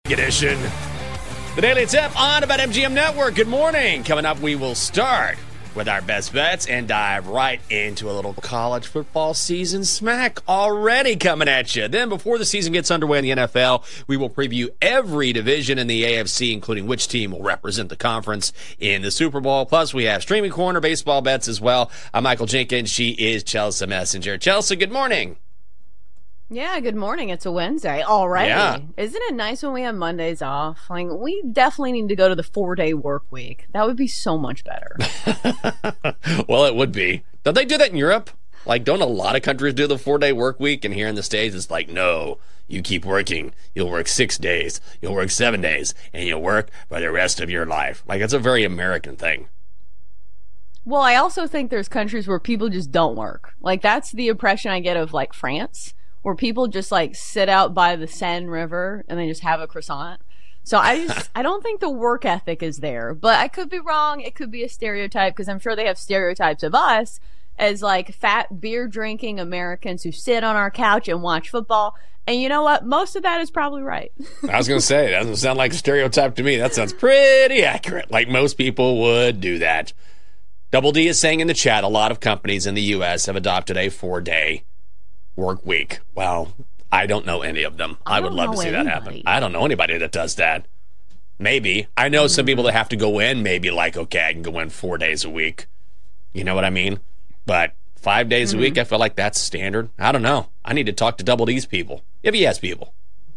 Edition. The Daily Tip on about MGM Network. Good morning. Coming up, we will start with our best bets and dive right into a little college football season smack already coming at you. Then before the season gets underway in the NFL, we will preview every division in the AFC, including which team will represent the conference in the Super Bowl. Plus, we have Streaming Corner baseball bets as well. I'm Michael Jenkins. She is Chelsea Messenger. Chelsea, good morning. Yeah, good morning. It's a Wednesday already. Yeah. Isn't it nice when we have Mondays off? Like, we definitely need to go to the 4-day work week. That would be so much better. Well, it would be. Don't they do that in Europe? Like, don't a lot of countries do the 4-day work week? And here in the States, it's like, no, you keep working. You'll work 6 days. You'll work 7 days. And you'll work for the rest of your life. Like, it's a very American thing. Well, I also think there's countries where people just don't work. Like, that's the impression I get of, like, France, where people just like sit out by the Seine River and they just have a croissant. So I don't think the work ethic is there, but I could be wrong. It could be a stereotype because I'm sure they have stereotypes of us as like fat beer drinking Americans who sit on our couch and watch football. And you know what? Most of that is probably right. I was going to say, that doesn't sound like a stereotype to me. That sounds pretty accurate. Like most people would do that. Double D is saying in the chat, a lot of companies in the U.S. have adopted a 4-day work week. Well, I don't know any of them. I would love to see that happen. I don't know anybody that does that. Maybe. I know some people that have to go in, maybe like, okay, I can go in 4 days a week. You know what I mean? But 5 days a week, I feel like that's standard. I don't know. I need to talk to Double D's people. If he has people.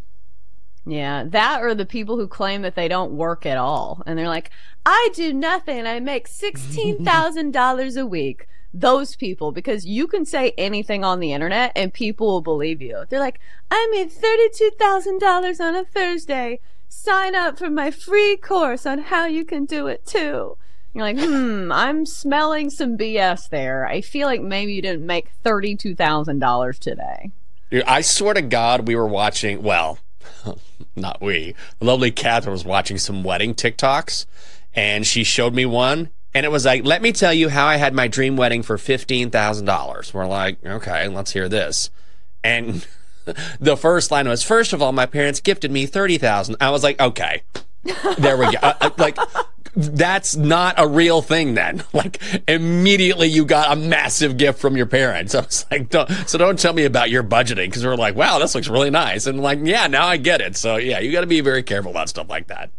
Yeah, that or the people who claim that they don't work at all. And they're like, I do nothing. I make $16,000 a week. Those people, because you can say anything on the internet and people will believe you. They're like, I made $32,000 on a Thursday. Sign up for my free course on how you can do it too. You're like, I'm smelling some BS there. I feel like maybe you didn't make $32,000 today. Dude, I swear to God, we were watching, well, not we. The lovely Catherine was watching some wedding TikToks, and she showed me one. And it was like, let me tell you how I had my dream wedding for $15,000. We're like, okay, let's hear this. And the first line was, first of all, my parents gifted me $30,000. I was like, okay, there we go. Like, that's not a real thing then. Like, immediately you got a massive gift from your parents. I was like, don't tell me about your budgeting. Because we're like, wow, this looks really nice. And like, yeah, now I get it. So yeah, you got to be very careful about stuff like that.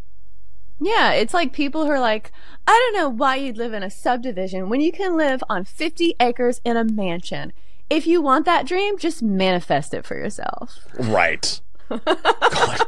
Yeah, it's like people who are like, I don't know why you'd live in a subdivision when you can live on 50 acres in a mansion. If you want that dream, just manifest it for yourself. Right. God.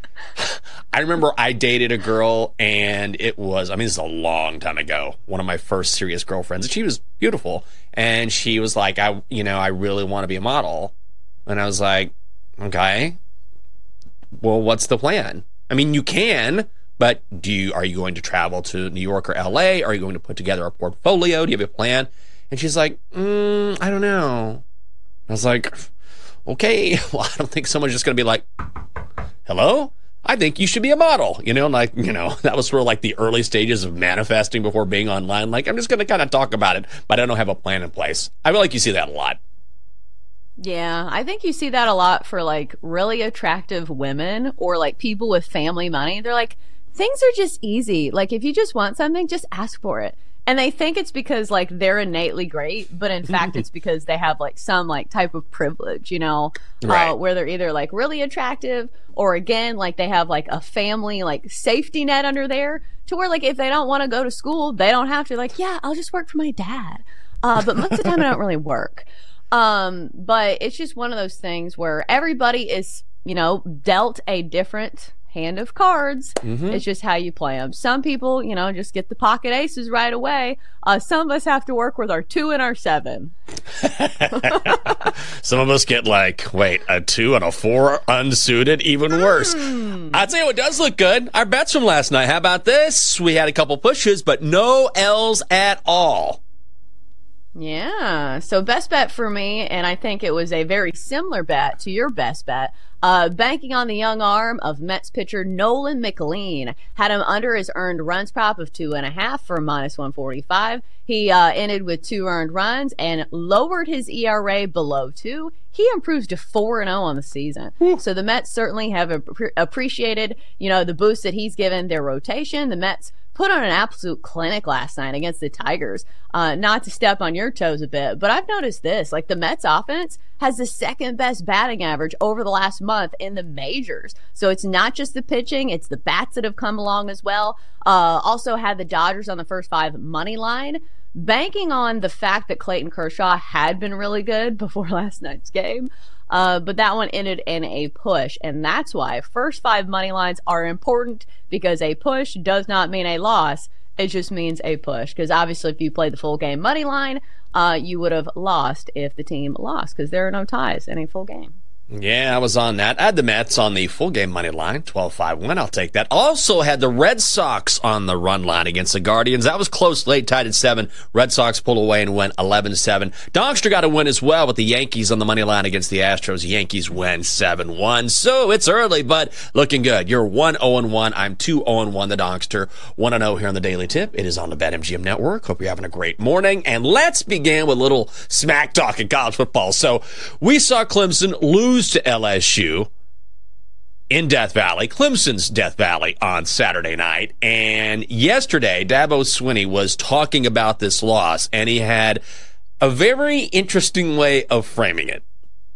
I remember I dated a girl, and it was, I mean, this is a long time ago, one of my first serious girlfriends, and she was beautiful, and she was like, I really want to be a model. And I was like, okay, well, what's the plan? I mean, you can, but are you going to travel to New York or LA? Are you going to put together a portfolio? Do you have a plan? And she's like, I don't know. I was like, okay, well, I don't think someone's just going to be like, hello? I think you should be a model. That was sort of like the early stages of manifesting before being online. Like, I'm just going to kind of talk about it, but I don't have a plan in place. I feel like you see that a lot. Yeah, I think you see that a lot for like really attractive women or like people with family money. They're like, things are just easy. Like, if you just want something, just ask for it. And they think it's because like they're innately great, but in fact it's because they have like some like type of privilege, right. Where they're either like really attractive or again, like they have like a family like safety net under there to where like if they don't want to go to school, they don't have to. Like, yeah, I'll just work for my dad. But most of the time I don't really work. But it's just one of those things where everybody is, dealt a different hand of cards. It's just how you play them. Some people, just get the pocket aces right away. Some of us have to work with our 2 and our 7. Some of us get like, a 2 and a 4 unsuited, even worse. I'll tell you what does look good. Our bets from last night. How about this? We had a couple pushes, but no L's at all. Yeah. So best bet for me, and I think it was a very similar bet to your best bet. Banking on the young arm of Mets pitcher Nolan McLean, had him under his earned runs prop of 2.5 for -145. He ended with 2 earned runs and lowered his ERA below 2. He improves to 4-0 on the season. So the Mets certainly have appreciated, the boost that he's given their rotation. The Mets put on an absolute clinic last night against the Tigers. Not to step on your toes a bit, but I've noticed this, like the Mets offense has the second best batting average over the last month in the majors. So it's not just the pitching, it's the bats that have come along as well. Also had the Dodgers on the first 5 money line, banking on the fact that Clayton Kershaw had been really good before last night's game. But that one ended in a push, and that's why first 5 money lines are important, because a push does not mean a loss. It just means a push, because obviously if you play the full game money line, you would have lost if the team lost, because there are no ties in a full game. Yeah, I was on that. I had the Mets on the full game money line, 12-5 win. I'll take that. Also had the Red Sox on the run line against the Guardians. That was close, late, tied at 7. Red Sox pulled away and went 11-7. Donkster got a win as well with the Yankees on the money line against the Astros. The Yankees win 7-1. So it's early, but looking good. You're 1-0-1. I'm 2-0-1. The Donkster 1-0 here on the Daily Tip. It is on the BetMGM Network. Hope you're having a great morning. And let's begin with a little smack talk in college football. So we saw Clemson lose to LSU in Death Valley, Clemson's Death Valley, on Saturday night. And yesterday, Dabo Swinney was talking about this loss, and he had a very interesting way of framing it.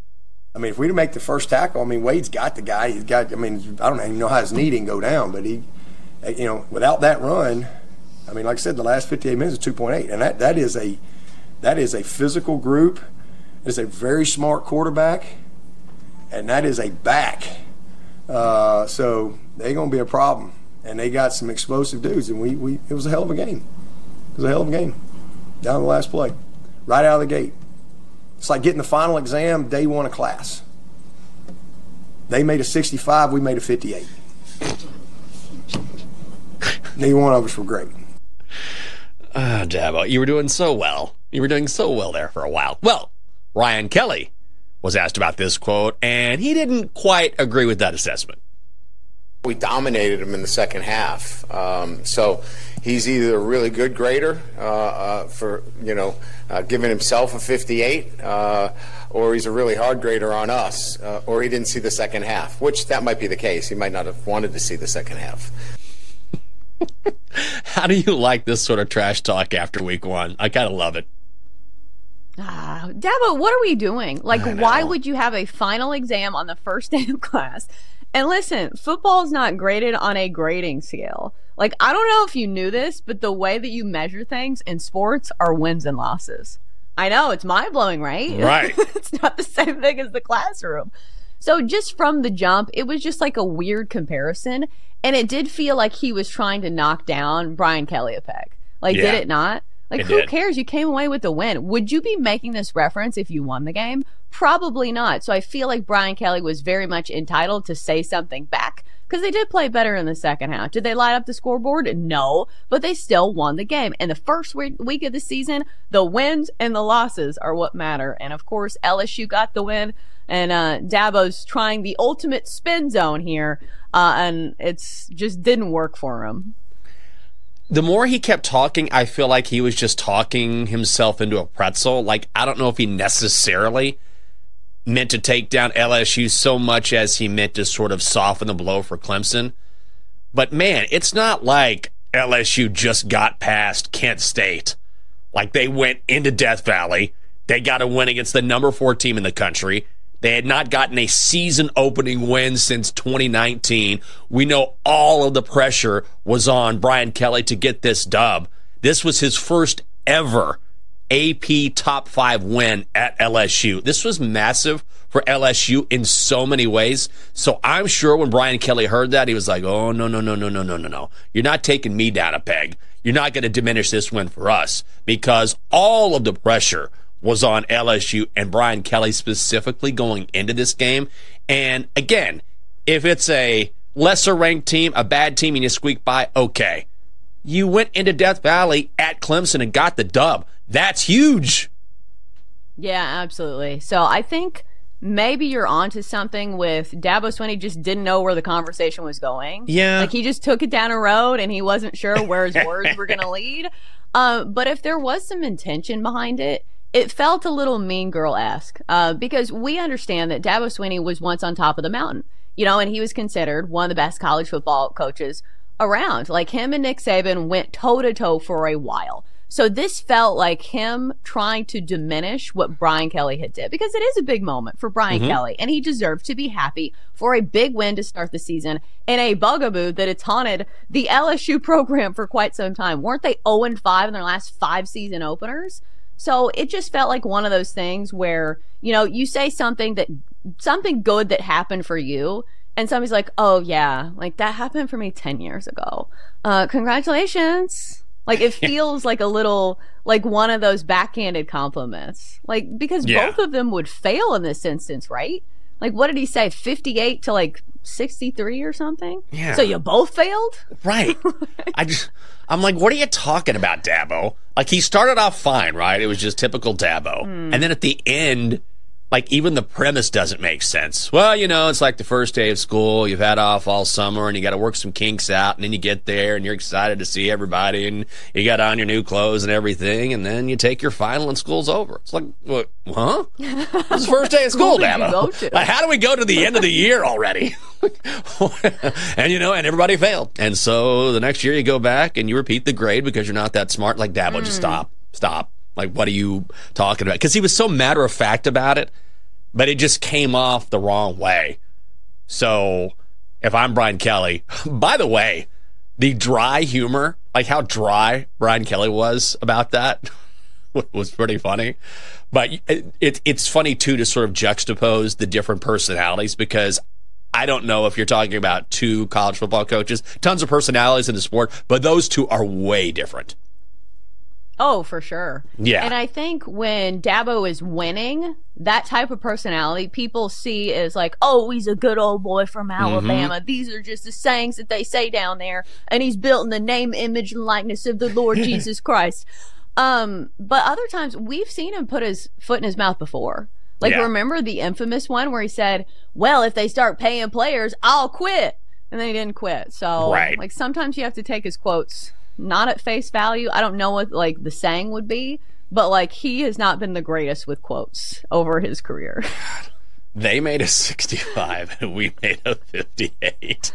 I mean, if we make the first tackle, Wade's got the guy. He's got, I don't even know how his knee didn't go down, but he, without that run, like I said, the last 58 minutes is 2.8. And that is a physical group. It's a very smart quarterback. And that is a back. So they're going to be a problem. And they got some explosive dudes. And it was a hell of a game. It was a hell of a game. Down the last play. Right out of the gate. It's like getting the final exam day 1 of class. They made a 65, we made a 58. Neither one of us were great. Dabo, you were doing so well. You were doing so well there for a while. Well, Ryan Kelly was asked about this quote, and he didn't quite agree with that assessment. We dominated him in the second half. So he's either a really good grader for, giving himself a 58, or he's a really hard grader on us, or he didn't see the second half, which that might be the case. He might not have wanted to see the second half. How do you like this sort of trash talk after week 1? I kind of love it. Dabo, what are we doing? Like, why would you have a final exam on the first day of class? And listen, football is not graded on a grading scale. Like, I don't know if you knew this, but the way that you measure things in sports are wins and losses. I know, it's mind-blowing, right? Right. It's not the same thing as the classroom. So just from the jump, it was just like a weird comparison. And it did feel like he was trying to knock down Brian Kelly a peg. Like, did it not? Like, who cares? You came away with the win. Would you be making this reference if you won the game? Probably not. So I feel like Brian Kelly was very much entitled to say something back, because they did play better in the second half. Did they light up the scoreboard? No, but they still won the game. And the first week of the season, the wins and the losses are what matter. And of course, LSU got the win, and Dabo's trying the ultimate spin zone here, and it's just didn't work for him. The more he kept talking, I feel like he was just talking himself into a pretzel. Like, I don't know if he necessarily meant to take down LSU so much as he meant to sort of soften the blow for Clemson. But, man, it's not like LSU just got past Kent State. Like, they went into Death Valley. They got a win against the number 4 team in the country. They had not gotten a season-opening win since 2019. We know all of the pressure was on Brian Kelly to get this dub. This was his first ever AP top 5 win at LSU. This was massive for LSU in so many ways. So I'm sure when Brian Kelly heard that, he was like, oh, no. You're not taking me down a peg. You're not going to diminish this win for us, because all of the pressure was on LSU and Brian Kelly specifically going into this game. And again, if it's a lesser ranked team, a bad team, and you squeak by, okay. You went into Death Valley at Clemson and got the dub. That's huge. Yeah, absolutely. So I think maybe you're onto something with Dabo Swinney just didn't know where the conversation was going. Yeah. Like he just took it down a road and he wasn't sure where his words were going to lead. But if there was some intention behind it, it felt a little Mean Girl-esque because we understand that Dabo Swinney was once on top of the mountain, and he was considered one of the best college football coaches around. Like him and Nick Saban went toe-to-toe for a while. So this felt like him trying to diminish what Brian Kelly had did because it is a big moment for Brian Kelly and he deserved to be happy for a big win to start the season in a bugaboo that it's haunted the LSU program for quite some time. Weren't they 0-5 in their last 5 season openers? So it just felt like one of those things where, you say something good that happened for you and somebody's like, oh yeah, like that happened for me 10 years ago. Congratulations. Like it feels like a little like one of those backhanded compliments. Like because both of them would fail in this instance, right? Like what did he say? 58 to like 63 or something? Yeah. So you both failed? Right. I'm like, what are you talking about, Dabo? Like he started off fine, right? It was just typical Dabo. And then at the end, like even the premise doesn't make sense. Well, it's like the first day of school. You've had off all summer and you got to work some kinks out. And then you get there and you're excited to see everybody and you got on your new clothes and everything. And then you take your final and school's over. It's like, what? Huh? It's the first day of school, Dabo. Like, how do we go to the end of the year already? And and everybody failed. And so the next year you go back and you repeat the grade because you're not that smart. Like, Dabo, just stop. Like, what are you talking about? Because he was so matter of fact about it, but it just came off the wrong way. So if I'm Brian Kelly, by the way, the dry humor, like how dry Brian Kelly was about that was pretty funny. But it's funny, too, to sort of juxtapose the different personalities because I don't know if you're talking about 2 college football coaches, tons of personalities in the sport, but those 2 are way different. Oh, for sure. Yeah. And I think when Dabo is winning, that type of personality people see as like, oh, he's a good old boy from Alabama. These are just the sayings that they say down there. And he's built in the name, image, and likeness of the Lord Jesus Christ. But other times we've seen him put his foot in his mouth before. Like, remember the infamous one where he said, well, if they start paying players, I'll quit. And then he didn't quit. So, like, sometimes you have to take his quotes not at face value. I don't know what like the saying would be, but like he has not been the greatest with quotes over his career. They made a 65 and we made a 58.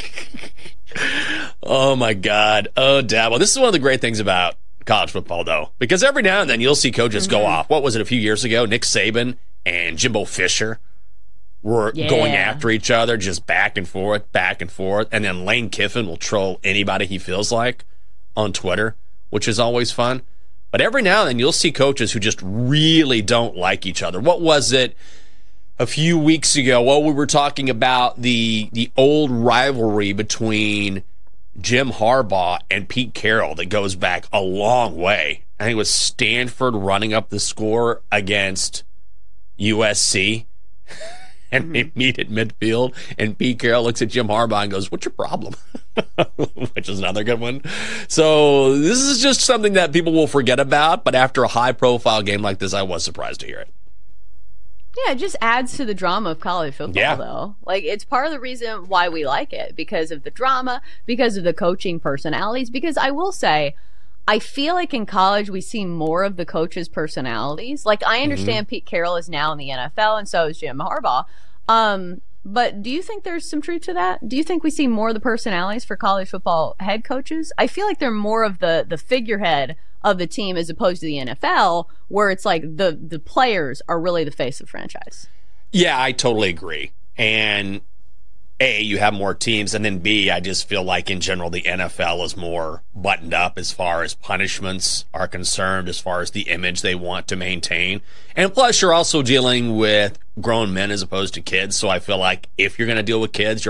Oh my God. Oh, Dabo. This is one of the great things about college football though, because every now and then you'll see coaches go off. What was it a few years ago? Nick Saban and Jimbo Fisher were going after each other, just back and forth. And then Lane Kiffin will troll anybody he feels like on Twitter, which is always fun. But every now and then you'll see coaches who just really don't like each other. What was it a few weeks ago? Well, we were talking about the old rivalry between Jim Harbaugh and Pete Carroll that goes back a long way. I think it was Stanford running up the score against USC. And they meet at midfield, and Pete Carroll looks at Jim Harbaugh and goes, what's your problem? Which is another good one. So this is just something that people will forget about, but after a high-profile game like this, I was surprised to hear it. Yeah, it just adds to the drama of college football, though. Like, it's part of the reason why we like it, because of the drama, because of the coaching personalities, because I will say, I feel like in college we see more of the coaches' personalities. Like, I understand Pete Carroll is now in the NFL, and so is Jim Harbaugh. But do you think there's some truth to that? Do you think we see more of the personalities for college football head coaches? I feel like they're more of the figurehead of the team as opposed to the NFL, where it's like the players are really the face of the franchise. Yeah, I totally agree. And A, you have more teams, and then B, I just feel like in general the NFL is more buttoned up as far as punishments are concerned, as far as the image they want to maintain. And plus, you're also dealing with grown men as opposed to kids, so I feel like if you're going to deal with kids,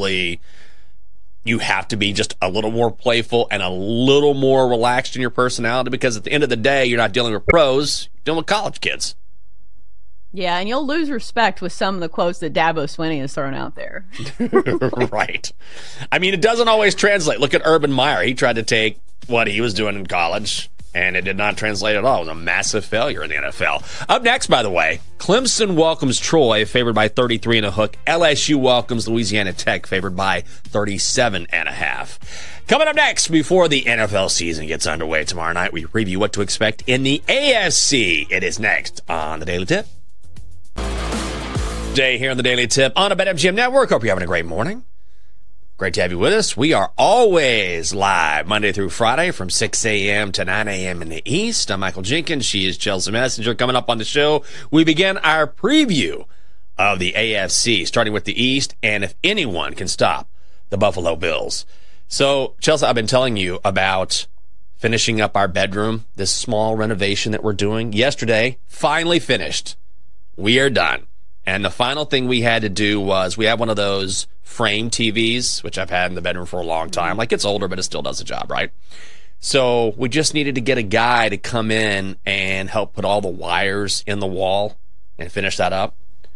you have to be just a little more playful and a little more relaxed in your personality, because at the end of the day, you're not dealing with pros, you're dealing with college kids. Yeah, and you'll lose respect with some of the quotes that Dabo Swinney has thrown out there. Right. I mean, it doesn't always translate. Look at Urban Meyer. He tried to take what he was doing in college And it did not translate at all. It was a massive failure in the NFL. Up next, by the way, Clemson welcomes Troy, favored by 33 and a hook. LSU welcomes Louisiana Tech, favored by 37 and a half. Coming up next, before the NFL season gets underway tomorrow night, we preview what to expect in the AFC. It is next on the Daily Tip. Day here on the Daily Tip on the BetMGM Network. Hope you're having a great morning. Great to have you with us. We are always live Monday through Friday from 6 a.m. to 9 a.m. in the East. I'm Michael Jenkins. She is Chelsea Messenger. Coming up on the show, we begin our preview of the AFC, starting with the East, and if anyone can stop the Buffalo Bills. So, Chelsea, I've been telling you about finishing up our bedroom, this small renovation that we're doing. Yesterday, finally finished. We are done. And the final thing we had to do was we have one of those frame TVs, which I've had in the bedroom for a long time. Like, it's older, but it still does the job, right? So we just needed to get a guy to come in and help put all the wires in the wall and finish that up.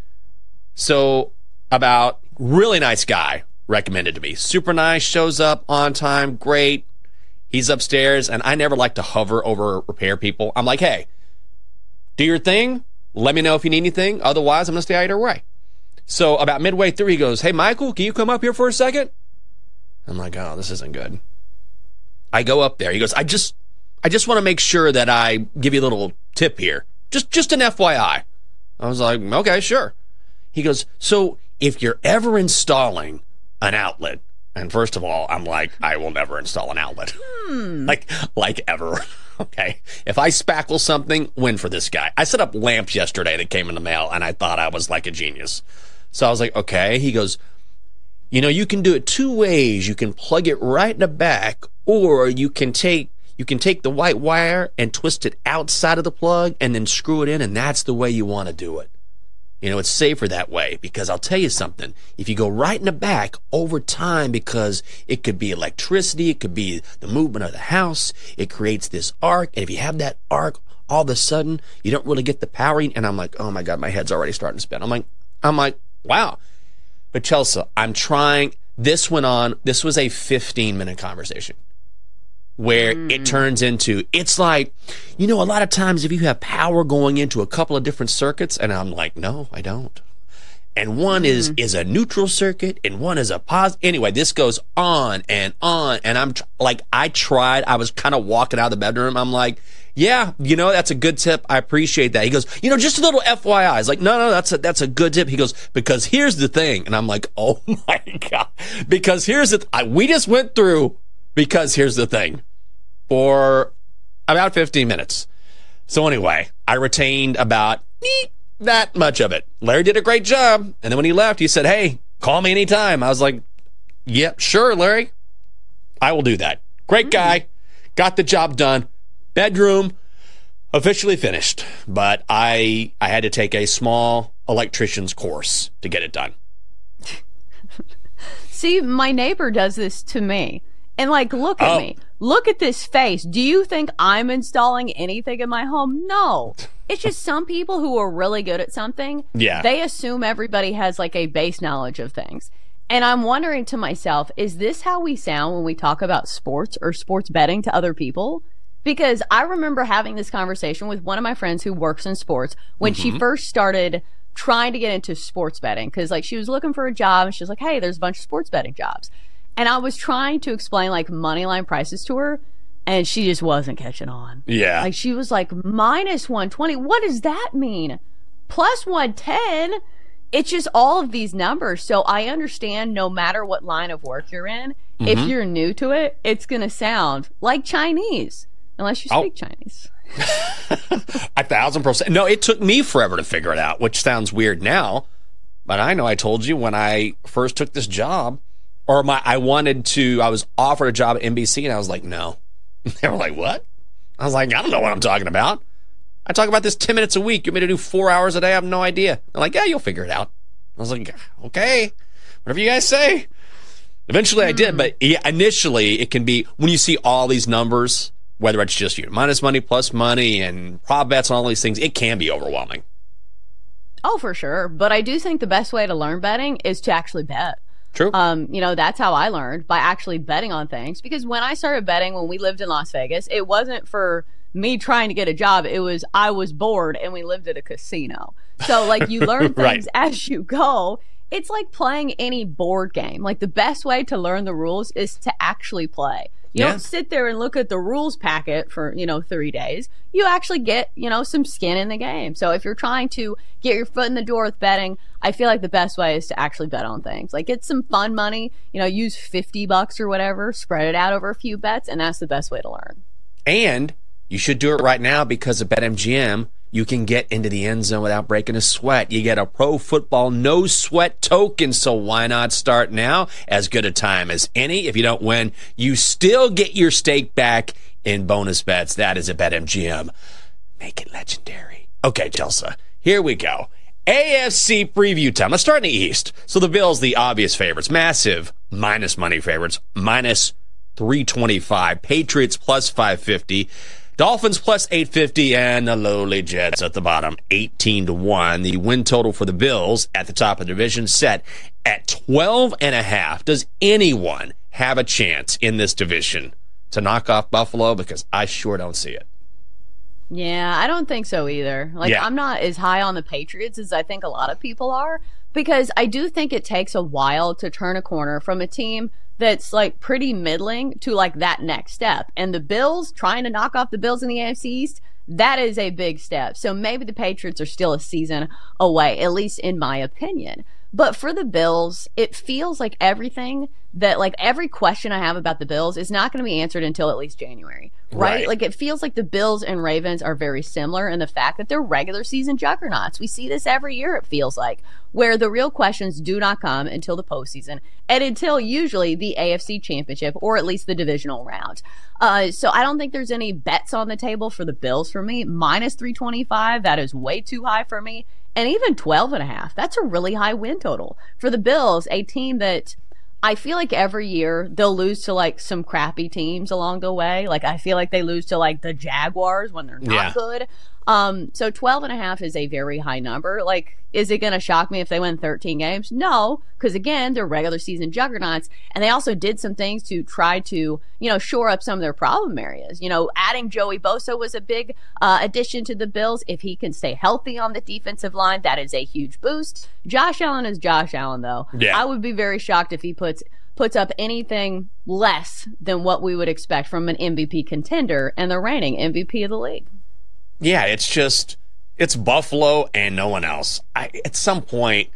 So about really nice guy recommended to me. Super nice, shows up on time, great. He's upstairs, and I never like to hover over repair people. I'm like, hey, do your thing. Let me know if you need anything. Otherwise, I'm going to stay either way. So about midway through, he goes, hey, Michael, can you come up here for a second? I'm like, oh, this isn't good. I go up there. He goes, I just want to make sure that I give you a little tip here. Just an FYI. I was like, okay, sure. He goes, so if you're ever installing an outlet, and first of all, I'm like, I will never install an outlet. Like ever. Okay. If I spackle something, win for this guy. I set up lamps yesterday that came in the mail, and I thought I was like a genius. So I was like, okay. He goes, you know, you can do it two ways. You can plug it right in the back, or you can take the white wire and twist it outside of the plug and then screw it in, and that's the way you want to do it. You know, it's safer that way, because I'll tell you something. If you go right in the back over time, because it could be electricity, it could be the movement of the house, it creates this arc. And if you have that arc, all of a sudden, you don't really get the powering. And I'm like, oh my God, my head's already starting to spin. I'm like, wow. But Chelsea, I'm trying. This went on. This was a 15-minute conversation where it turns into, it's like, you know, a lot of times if you have power going into a couple of different circuits, and I'm like, no, I don't. And one is a neutral circuit, and one is a positive. Anyway, this goes on, and I'm I was kind of walking out of the bedroom. I'm like, yeah, you know, that's a good tip. I appreciate that. He goes, you know, just a little FYI. I was like, no, that's a good tip. He goes, because here's the thing. And I'm like, oh my God. Because here's we just went through, because here's the thing, for about 15 minutes. So anyway, I retained about that much of it. Larry did a great job. And then when he left, he said, hey, call me anytime. I was like, yeah, sure, Larry. I will do that. Great guy. Got the job done. Bedroom officially finished. But I had to take a small electrician's course to get it done. See, my neighbor does this to me. And like, look at me. Look at this face. Do you think I'm installing anything in my home? No. It's just some people who are really good at something. Yeah. They assume everybody has like a base knowledge of things. And I'm wondering to myself, is this how we sound when we talk about sports or sports betting to other people? Because I remember having this conversation with one of my friends who works in sports when she first started trying to get into sports betting. Because like she was looking for a job and she was like, hey, there's a bunch of sports betting jobs. And I was trying to explain like money line prices to her, and she just wasn't catching on. Yeah. Like she was like, minus 120. What does that mean? Plus 110. It's just all of these numbers. So I understand no matter what line of work you're in, if you're new to it, it's going to sound like Chinese, unless you speak Chinese. 1,000%. No, it took me forever to figure it out, which sounds weird now. But I know I told you when I first took this job, I was offered a job at NBC, and I was like, no. They were like, what? I was like, I don't know what I'm talking about. I talk about this 10 minutes a week. You want me to do 4 hours a day? I have no idea. They're like, yeah, you'll figure it out. I was like, okay, whatever you guys say. Eventually I did, but yeah, initially it can be, when you see all these numbers, whether it's just minus money, plus money, and prop bets and all these things, it can be overwhelming. Oh, for sure. But I do think the best way to learn betting is to actually bet. True. That's how I learned, by actually betting on things. Because when I started betting, when we lived in Las Vegas, it wasn't for me trying to get a job. It was I was bored and we lived at a casino. So like you learn things Right. as you go. It's like playing any board game. Like the best way to learn the rules is to actually play. You Yeah. don't sit there and look at the rules packet for, 3 days. You actually get, some skin in the game. So if you're trying to get your foot in the door with betting, I feel like the best way is to actually bet on things. Like get some fun money, use $50 or whatever, spread it out over a few bets, and that's the best way to learn. And you should do it right now because of BetMGM. You can get into the end zone without breaking a sweat. You get a pro football no sweat token, so why not start now? As good a time as any. If you don't win, you still get your stake back in bonus bets. That is a BetMGM. Make it legendary. Okay, Chelsea, here we go. AFC preview time. Let's start in the East. So the Bills, the obvious favorites, massive minus money favorites, minus 325. Patriots plus 550. Dolphins plus 850, and the lowly Jets at the bottom, 18-1. The win total for the Bills at the top of the division set at 12.5. Does anyone have a chance in this division to knock off Buffalo? Because I sure don't see it. Yeah, I don't think so either. Yeah. I'm not as high on the Patriots as I think a lot of people are, because I do think it takes a while to turn a corner from a team that's like pretty middling to like that next step. And the Bills, trying to knock off the Bills in the AFC East, that is a big step. So maybe the Patriots are still a season away, at least in my opinion. But for the Bills, it feels like everything that, like every question I have about the Bills is not going to be answered until at least January, right? Like it feels like the Bills and Ravens are very similar in the fact that they're regular season juggernauts. We see this every year, it feels like, where the real questions do not come until the postseason and until usually the AFC Championship or at least the divisional round. So I don't think there's any bets on the table for the Bills for me. Minus 325, that is way too high for me. And even 12.5, that's a really high win total. For the Bills, a team that I feel like every year they'll lose to like some crappy teams along the way. Like I feel like they lose to like the Jaguars when they're not good. So 12.5 is a very high number. Like, is it going to shock me if they win 13 games? No, because again, they're regular season juggernauts, and they also did some things to try to, shore up some of their problem areas. Adding Joey Bosa was a big addition to the Bills. If he can stay healthy on the defensive line, that is a huge boost. Josh Allen is Josh Allen, though. Yeah. I would be very shocked if he puts up anything less than what we would expect from an MVP contender and the reigning MVP of the league. Yeah, it's Buffalo and no one else. At some point,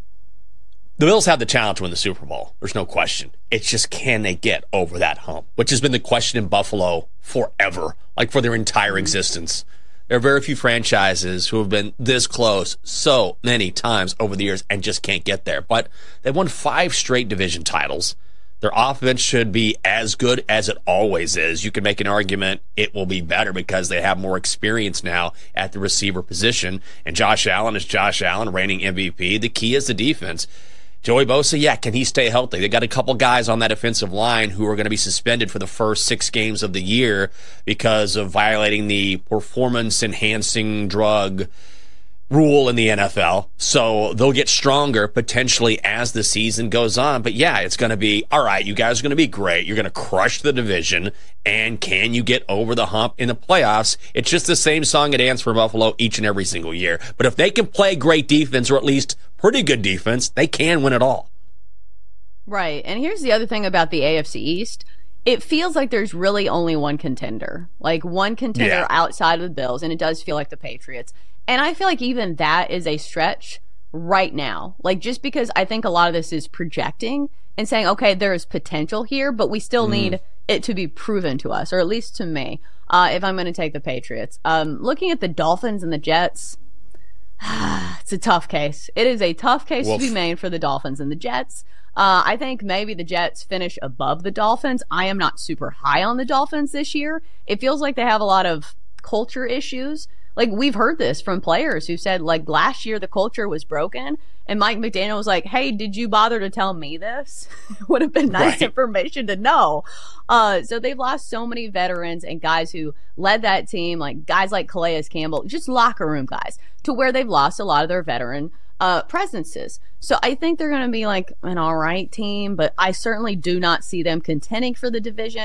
the Bills have the talent to win the Super Bowl. There's no question. It's just, can they get over that hump? Which has been the question in Buffalo forever, like for their entire existence. There are very few franchises who have been this close so many times over the years and just can't get there. But they've won 5 straight division titles. Their offense should be as good as it always is. You can make an argument it will be better because they have more experience now at the receiver position. And Josh Allen is Josh Allen, reigning MVP. The key is the defense. Joey Bosa, yeah, can he stay healthy? They got a couple guys on that offensive line who are going to be suspended for the first 6 games of the year because of violating the performance-enhancing drug rule in the NFL. So they'll get stronger potentially as the season goes on. But yeah, it's going to be, all right, you guys are going to be great. You're going to crush the division. And can you get over the hump in the playoffs? It's just the same song and dance for Buffalo each and every single year. But if they can play great defense, or at least pretty good defense, they can win it all. Right. And here's the other thing about the AFC East. It feels like there's really only one contender, outside of the Bills. And it does feel like the Patriots. And I feel like even that is a stretch right now. Like, just because I think a lot of this is projecting and saying, okay, there is potential here, but we still need it to be proven to us, or at least to me, if I'm going to take the Patriots. Looking at the Dolphins and the Jets, it's a tough case. It is a tough case to be made for the Dolphins and the Jets. I think maybe the Jets finish above the Dolphins. I am not super high on the Dolphins this year. It feels like they have a lot of culture issues. Like, we've heard this from players who said, like, last year the culture was broken, and Mike McDaniel was like, hey, did you bother to tell me this? It would have been nice information to know. So they've lost so many veterans and guys who led that team, like guys like Calais Campbell, just locker room guys, to where they've lost a lot of their veteran presences. So I think they're going to be like an all right team, but I certainly do not see them contending for the division.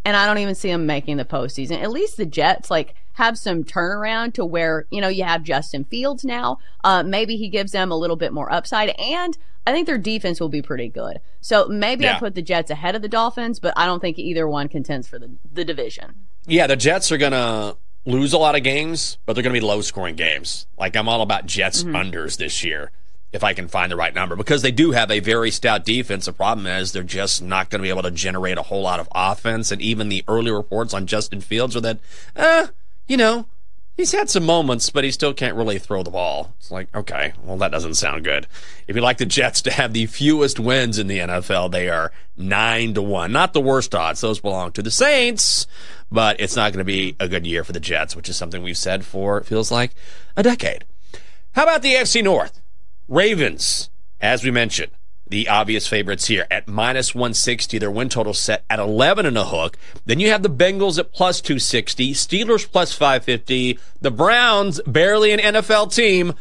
and I don't even see them making the postseason. At least the Jets, like, have some turnaround to where, you know, you have Justin Fields now. Maybe he gives them a little bit more upside, and I think their defense will be pretty good. So maybe I put the Jets ahead of the Dolphins, but I don't think either one contends for the division. Yeah, the Jets are going to lose a lot of games, but they're going to be low-scoring games. Like, I'm all about Jets unders this year, if I can find the right number, because they do have a very stout defense. The problem is they're just not going to be able to generate a whole lot of offense, and even the early reports on Justin Fields are that, you know, he's had some moments, but he still can't really throw the ball. It's like, okay, well, that doesn't sound good. If you'd like the Jets to have the fewest wins in the NFL, they are 9-1. Not the worst odds. Those belong to the Saints, but it's not going to be a good year for the Jets, which is something we've said for, it feels like, a decade. How about the AFC North? Ravens, as we mentioned, the obvious favorites here at minus 160. Their win total set at 11 and a hook. Then you have the Bengals at plus 260, Steelers plus 550, the Browns, barely an NFL team,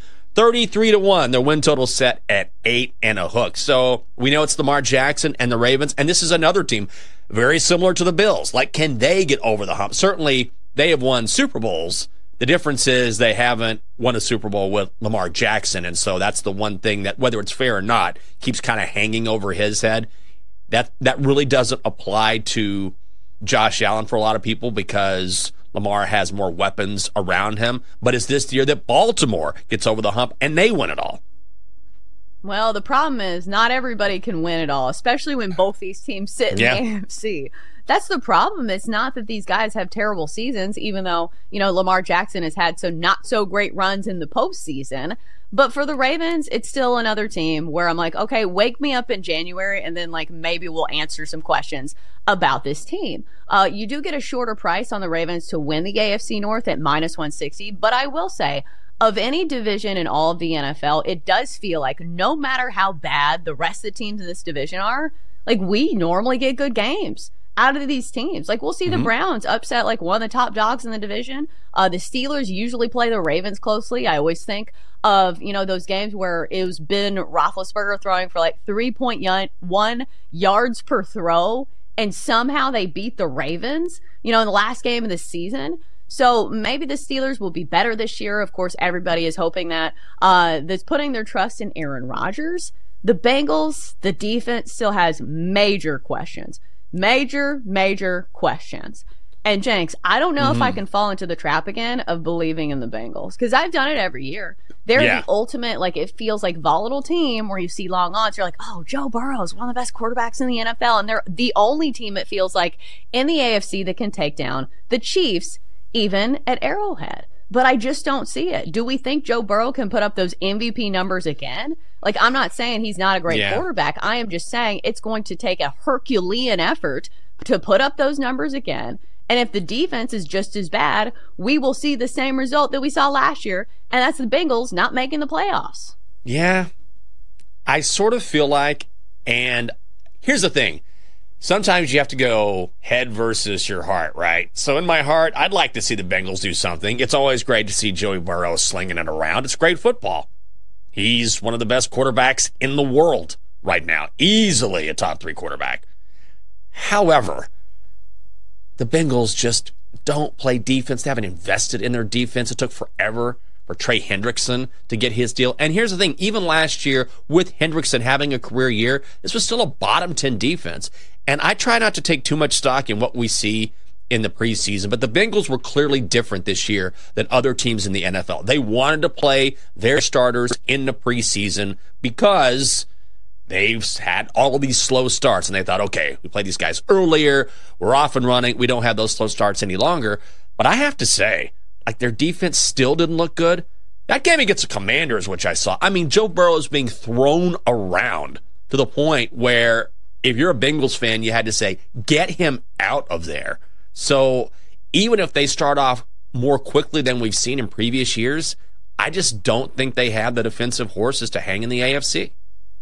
33-1. Their win total set at 8 and a hook. So we know it's Lamar Jackson and the Ravens, and this is another team very similar to the Bills. Like, can they get over the hump? Certainly, they have won Super Bowls. The difference is they haven't won a Super Bowl with Lamar Jackson, and so that's the one thing that, whether it's fair or not, keeps kind of hanging over his head. That really doesn't apply to Josh Allen for a lot of people because Lamar has more weapons around him. But it's this year that Baltimore gets over the hump, and they win it all. Well, the problem is not everybody can win it all, especially when both these teams sit in the AFC. That's the problem. It's not that these guys have terrible seasons, even though, you know, Lamar Jackson has had some not so great runs in the postseason. But for the Ravens, it's still another team where I'm like, okay, wake me up in January and then, like, maybe we'll answer some questions about this team. You do get a shorter price on the Ravens to win the AFC North at minus 160. But I will say, of any division in all of the NFL, it does feel like no matter how bad the rest of the teams in this division are, like, we normally get good games out of these teams. Like, we'll see the Browns upset like one of the top dogs in the division. The Steelers usually play the Ravens closely. I always think of, you know, those games where it was Ben Roethlisberger throwing for like 3.1 yards per throw, and somehow they beat the Ravens, you know, in the last game of the season. So maybe the Steelers will be better this year. Of course, everybody is hoping that. That's putting their trust in Aaron Rodgers. The Bengals, the defense still has major questions. Major questions. And Jenks, I don't know if I can fall into the trap again of believing in the Bengals, because I've done it every year. They're the ultimate, like, it feels like volatile team where you see long odds. You're like, oh, Joe Burrow is one of the best quarterbacks in the NFL. And they're the only team, it feels like, in the AFC that can take down the Chiefs, even at Arrowhead. But I just don't see it. Do we think Joe Burrow can put up those MVP numbers again? Like, I'm not saying he's not a great quarterback. I am just saying it's going to take a Herculean effort to put up those numbers again. And if the defense is just as bad, we will see the same result that we saw last year, and that's the Bengals not making the playoffs. Yeah, I sort of feel like, and here's the thing. Sometimes you have to go head versus your heart, right? So in my heart, I'd like to see the Bengals do something. It's always great to see Joey Burrow slinging it around. It's great football. He's one of the best quarterbacks in the world right now. Easily a top 3 quarterback. However, the Bengals just don't play defense. They haven't invested in their defense. It took forever for Trey Hendrickson to get his deal. And here's the thing. Even last year, with Hendrickson having a career year, this was still a bottom 10 defense. And I try not to take too much stock in what we see in the preseason, but the Bengals were clearly different this year than other teams in the NFL. They wanted to play their starters in the preseason because they've had all of these slow starts, and they thought, okay, we play these guys earlier, we're off and running, we don't have those slow starts any longer. But I have to say, like, their defense still didn't look good. That game against the Commanders, which I saw, I mean, Joe Burrow is being thrown around to the point where if you're a Bengals fan, you had to say, get him out of there. So even if they start off more quickly than we've seen in previous years, I just don't think they have the defensive horses to hang in the AFC.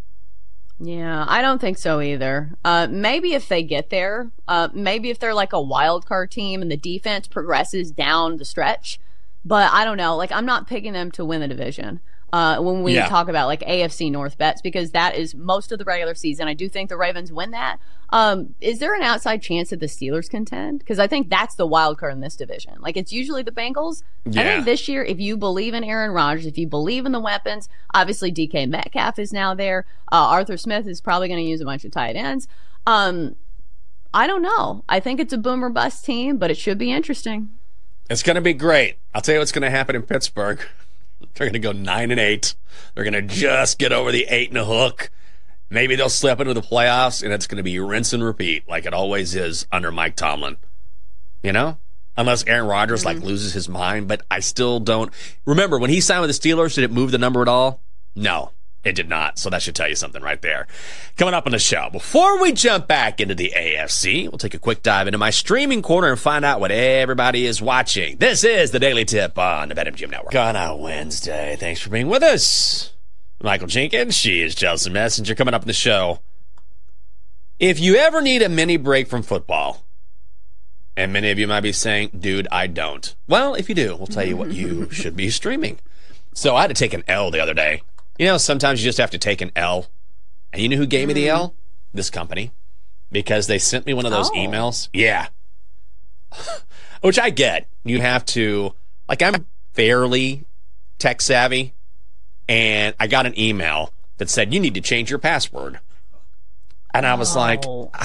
Yeah, I don't think so either. Maybe if they get there, maybe if they're like a wild card team and the defense progresses down the stretch, but I don't know. Like, I'm not picking them to win the division. when we Yeah. talk about like AFC North bets, because that is most of the regular season. I do think the Ravens win that. Is there an outside chance that the Steelers contend? Because I think that's the wild card in this division. Like, it's usually the Bengals. I Yeah. think this year, if you believe in Aaron Rodgers, if you believe in the weapons, obviously DK Metcalf is now there. Arthur Smith is probably going to use a bunch of tight ends. I don't know. I think it's a boom or bust team, but it should be interesting. It's going to be great. I'll tell you what's going to happen in Pittsburgh. They're going to go 9-8. They're going to just get over the 8 and a hook. Maybe they'll slip into the playoffs, and it's going to be rinse and repeat like it always is under Mike Tomlin. You know? Unless Aaron Rodgers loses his mind, but I still don't. Remember, when he signed with the Steelers, did it move the number at all? No, it did not. So that should tell you something right there. Coming up on the show, before we jump back into the AFC, we'll take a quick dive into my streaming corner and find out what everybody is watching. This is the Daily Tip on the BetMGM Network. On a Wednesday. Thanks for being with us. Michael Jenkins, she is Chelsea Messenger. Coming up in the show, if you ever need a mini break from football, and many of you might be saying, dude, I don't. Well, if you do, we'll tell you what you should be streaming. So I had to take an L the other day. You know, sometimes you just have to take an L. And you know who gave me the L? This company. Because they sent me one of those emails. Yeah. Which I get. You have to, like, I'm fairly tech savvy. And I got an email that said, you need to change your password. And I was like,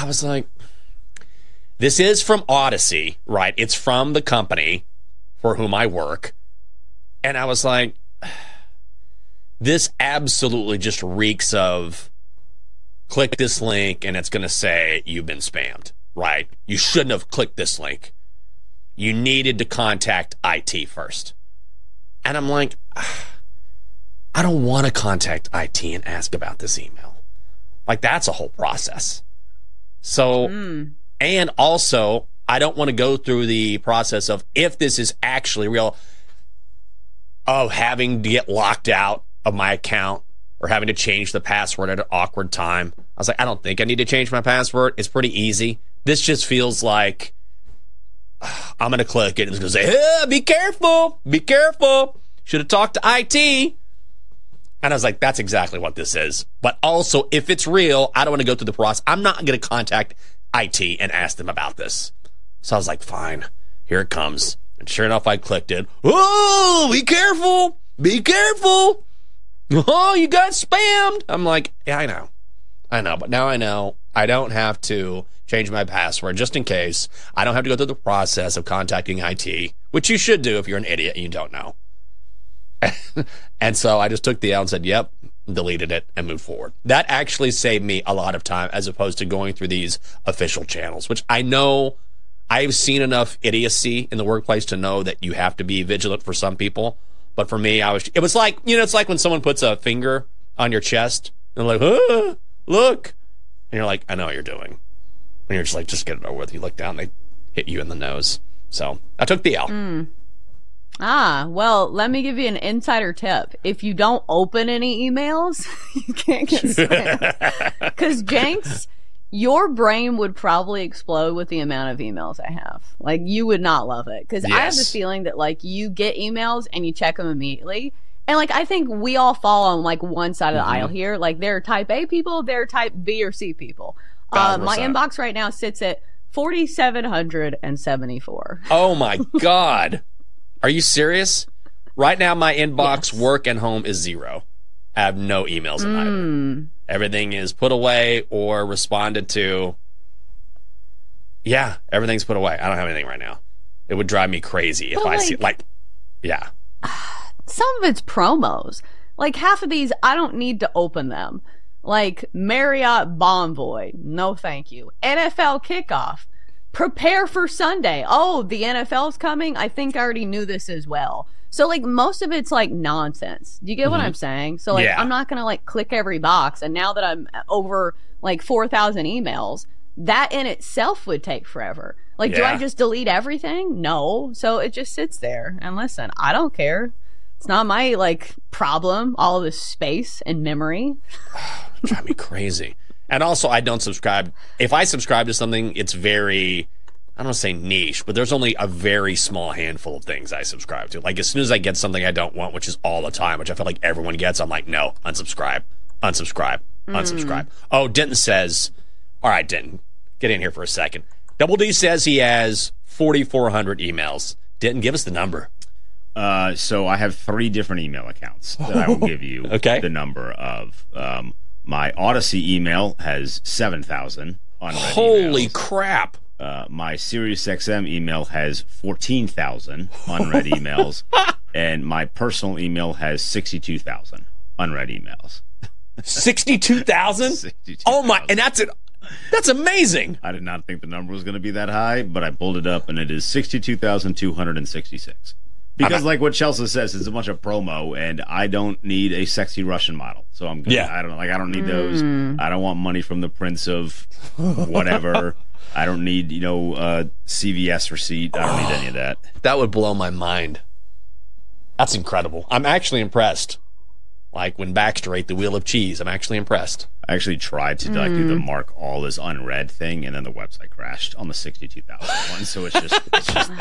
this is from Odyssey, right? It's from the company for whom I work. And I was like, this absolutely just reeks of click this link and it's going to say you've been spammed, right? You shouldn't have clicked this link. You needed to contact IT first. And I'm like, I don't want to contact IT and ask about this email. Like, that's a whole process. So, and also, I don't want to go through the process of, if this is actually real, of having to get locked out of my account or having to change the password at an awkward time. I was like, I don't think I need to change my password. It's pretty easy. This just feels like I'm going to click it and it's going to say, hey, be careful, be careful. Should have talked to IT. And I was like, that's exactly what this is. But also, if it's real, I don't want to go through the process. I'm not going to contact IT and ask them about this. So I was like, fine, here it comes. And sure enough, I clicked it. Oh, be careful, be careful. Oh, you got spammed. I'm like, yeah, I know. But now I know I don't have to change my password just in case. I don't have to go through the process of contacting IT, which you should do if you're an idiot and you don't know. And so I just took the L and said, yep, deleted it and moved forward. That actually saved me a lot of time as opposed to going through these official channels, which I know I've seen enough idiocy in the workplace to know that you have to be vigilant for some people. But for me, it was like, you know, it's like when someone puts a finger on your chest and they're like, ah, look. And you're like, I know what you're doing. And you're just like, just get it over with. You look down, they hit you in the nose. So I took the L. Well, let me give you an insider tip. If you don't open any emails, you can't get spammed. Because, Jenks, your brain would probably explode with the amount of emails I have. Like, you would not love it. Because I have the feeling that, like, you get emails and you check them immediately. And, like, I think we all fall on, like, one side of the aisle here. Like, there are type A people, there are type B or C people. My inbox right now sits at 4,774. Oh, my God. Are you serious? Right now, my inbox, work, and home is 0. I have no emails in either. Everything is put away or responded to. Yeah, everything's put away. I don't have anything right now. It would drive me crazy if I see, like, yeah. Some of it's promos. Like, half of these, I don't need to open them. Like, Marriott Bonvoy, no thank you. NFL kickoff. Prepare for Sunday. Oh, the NFL's coming? I think I already knew this as well. So, like, most of it's, like, nonsense. Do you get what I'm saying? So, like, I'm not going to, like, click every box. And now that I'm over, like, 4,000 emails, that in itself would take forever. Like, do I just delete everything? No. So it just sits there. And listen, I don't care. It's not my, like, problem, all of this space and memory. Drive me crazy. And also, I don't subscribe. If I subscribe to something, it's very I don't want to say niche, but there's only a very small handful of things I subscribe to. Like, as soon as I get something I don't want, which is all the time, which I feel like everyone gets, I'm like, no, unsubscribe, unsubscribe, unsubscribe. Oh, Denton says, all right, Denton, get in here for a second. Double D says he has 4,400 emails. Denton, give us the number. So I have 3 different email accounts that I will give you the number of. My Odyssey email has 7,000 unread Holy emails. crap. My SiriusXM email has 14,000 unread emails, and my personal email has 62,000 unread emails. 62,000? 62,000. Oh my, and that's it. That's amazing. I did not think the number was going to be that high, but I pulled it up, and it is 62,266. Because, like what Chelsea says, it's a bunch of promo, and I don't need a sexy Russian model. So I'm good. Yeah. I don't need those. I don't want money from the prince of whatever. I don't need, CVS receipt. I don't need any of that. That would blow my mind. That's incredible. I'm actually impressed. Like when Baxter ate the wheel of cheese, I'm actually impressed. I actually tried to do the mark all as unread thing, and then the website crashed on the 62,000 one, so it's just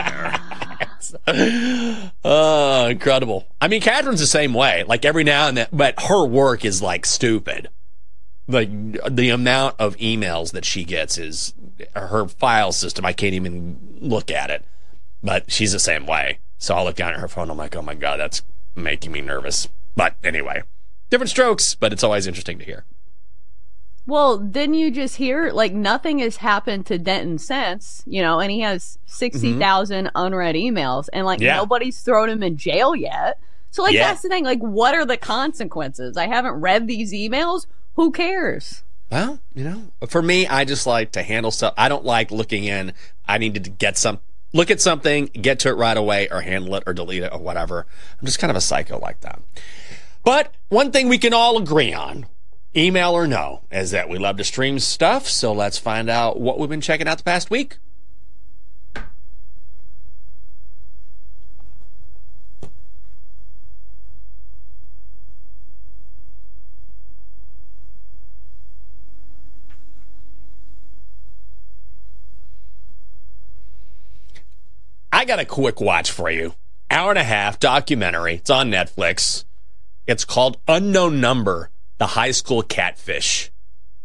there. Oh, incredible. I mean, Catherine's the same way. Like every now and then, but her work is like stupid. Like the amount of emails that she gets is her file system. I can't even look at it, but she's the same way. So I'll look down at her phone. I'm like, oh my God, that's making me nervous. But anyway, different strokes, but it's always interesting to hear. Well, didn't you just hear, like, nothing has happened to Denton since, and he has 60,000 unread emails, and, like, nobody's thrown him in jail yet. So, like, that's the thing. Like, what are the consequences? I haven't read these emails. Who cares? Well, for me, I just like to handle stuff. I don't like looking in. I need to look at something, get to it right away, or handle it, or delete it, or whatever. I'm just kind of a psycho like that. But one thing we can all agree on, email or no, is that we love to stream stuff. So let's find out what we've been checking out the past week. I got a quick watch for you. Hour and a half documentary. It's on Netflix. It's called Unknown Number, The High School Catfish.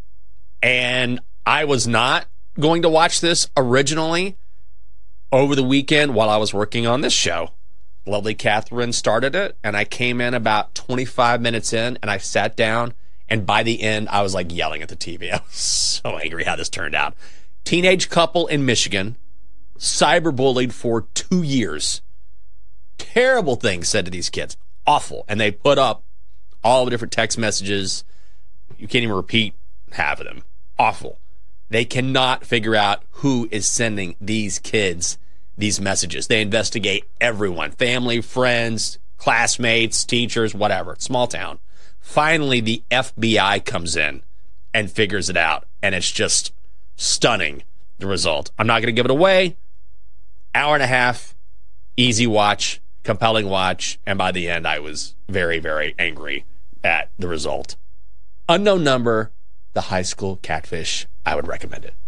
And I was not going to watch this originally over the weekend while I was working on this show. Lovely Catherine started it, and I came in about 25 minutes in, and I sat down, and by the end, I was like yelling at the TV. I was so angry how this turned out. Teenage couple in Michigan, cyberbullied for 2 years. Terrible things said to these kids. Awful. And they put up all the different text messages. You can't even repeat half of them. Awful. They cannot figure out who is sending these kids these messages. They investigate everyone. Family, friends, classmates, teachers, whatever. Small town. Finally, the FBI comes in and figures it out. And it's just stunning, the result. I'm not going to give it away. Hour and a half. Easy watch. Compelling watch, and by the end, I was very, very angry at the result. Unknown Number, The High School Catfish. I would recommend it.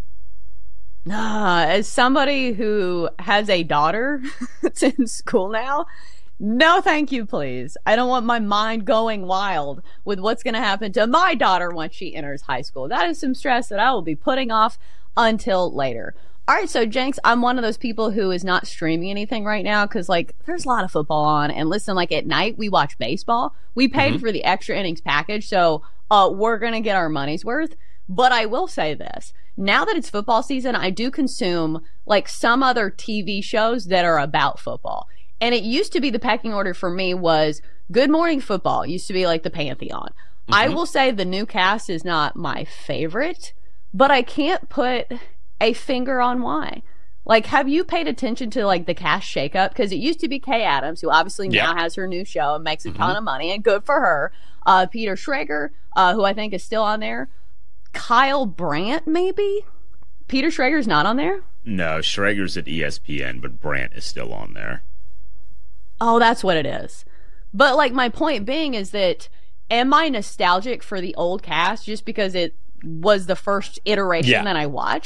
As somebody who has a daughter that's in school now, no thank you, please. I don't want my mind going wild with what's going to happen to my daughter once she enters high school. That is some stress that I will be putting off until later. All right, so Jenks, I'm one of those people who is not streaming anything right now because, like, there's a lot of football on. And listen, like, at night, we watch baseball. We paid for the extra innings package, so we're going to get our money's worth. But I will say this. Now that it's football season, I do consume, like, some other TV shows that are about football. And it used to be the pecking order for me was Good Morning Football. It used to be, like, the Pantheon. I will say the new cast is not my favorite, but I can't put a finger on why. Like, have you paid attention to, like, the cast shakeup? Because it used to be Kay Adams, who obviously now has her new show and makes a ton of money, and good for her. Peter Schrager, who I think is still on there. Kyle Brandt, maybe? Peter Schrager's not on there? No, Schrager's at ESPN, but Brandt is still on there. Oh, that's what it is. But, like, my point being is that, am I nostalgic for the old cast just because it was the first iteration that I watched?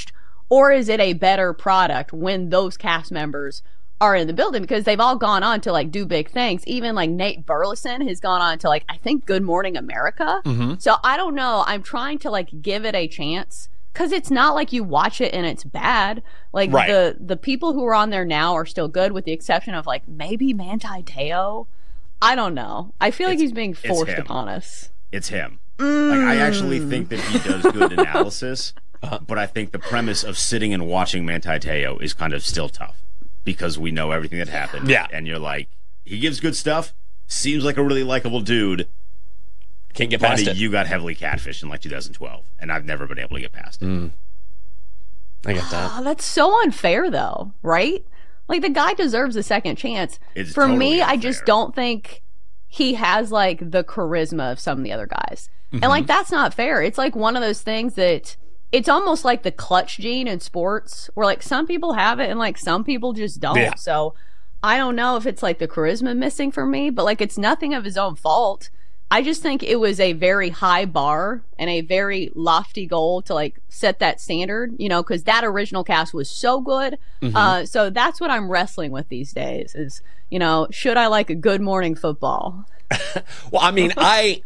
Or is it a better product when those cast members are in the building? Because they've all gone on to like do big things. Even like Nate Burleson has gone on to like, I think, Good Morning America. So I don't know. I'm trying to like give it a chance. Because it's not like you watch it and it's bad. Like, the people who are on there now are still good, with the exception of, like, maybe Manti Te'o. I don't know. I feel like he's being forced upon us. It's him. Like, I actually think that he does good analysis, but I think the premise of sitting and watching Manti Te'o is kind of still tough, because we know everything that happened. Yeah. And you're like, he gives good stuff, seems like a really likable dude. Can't get past it. You got heavily catfished in like 2012, and I've never been able to get past it. I get that. Oh, that's so unfair, though, right? Like, the guy deserves a second chance. It's For totally me, I unfair. just don't think he has, like, the charisma of some of the other guys. And, like, that's not fair. It's, like, one of those things that it's almost like the clutch gene in sports, where, like, some people have it and, like, some people just don't. Yeah. So I don't know if it's, like, the charisma missing for me, but, like, it's nothing of his own fault. I just think it was a very high bar and a very lofty goal to like set that standard, you know, because that original cast was so good. So that's what I'm wrestling with these days is, you know, should I like a Good Morning Football? Well, I mean, I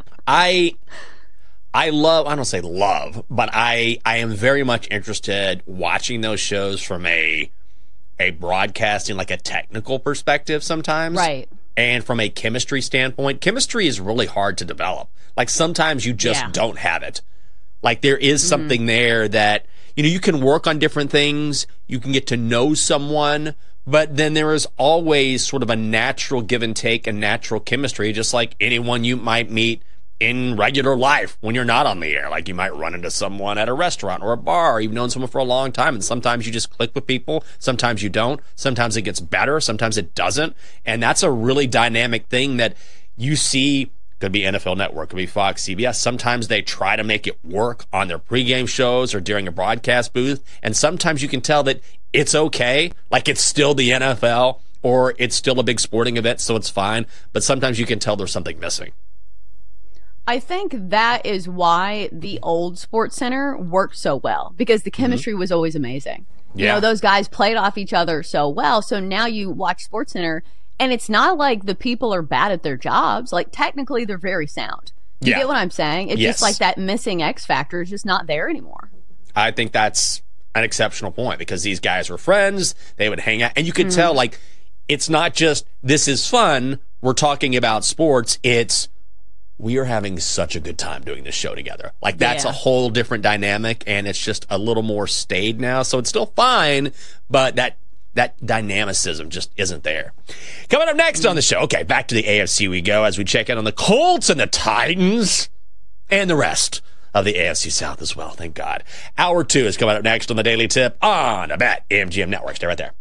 love, I don't say love, but I am very much interested watching those shows from a broadcasting, like a technical perspective sometimes. Right. And from a chemistry standpoint, chemistry is really hard to develop. Like, sometimes you just don't have it. Like, there is something there that, you know, you can work on different things, you can get to know someone, but then there is always sort of a natural give and take and natural chemistry, just like anyone you might meet in regular life when you're not on the air. Like, you might run into someone at a restaurant or a bar, or you've known someone for a long time, and sometimes you just click with people, sometimes you don't, sometimes it gets better, sometimes it doesn't, and that's a really dynamic thing that you see. Could be NFL Network, could be Fox, CBS. Sometimes they try to make it work on their pregame shows or during a broadcast booth, and sometimes you can tell that it's okay, like it's still the NFL, or it's still a big sporting event, so it's fine, but sometimes you can tell there's something missing. I think that is why the old Sports Center worked so well, because the chemistry was always amazing. You know, those guys played off each other so well. So now you watch Sports Center, and it's not like the people are bad at their jobs. Like, technically, they're very sound. You get what I'm saying? It's just like that missing X factor is just not there anymore. I think that's an exceptional point, because these guys were friends. They would hang out. And you could tell, like, it's not just, this is fun, we're talking about sports. It's, we are having such a good time doing this show together. Like, that's a whole different dynamic, and it's just a little more staid now. So it's still fine, but that dynamicism just isn't there. Coming up next on the show, okay, back to the AFC we go as we check in on the Colts and the Titans and the rest of the AFC South as well, thank God. Hour 2 is coming up next on the Daily Tip on the BetMGM Network. Stay right there.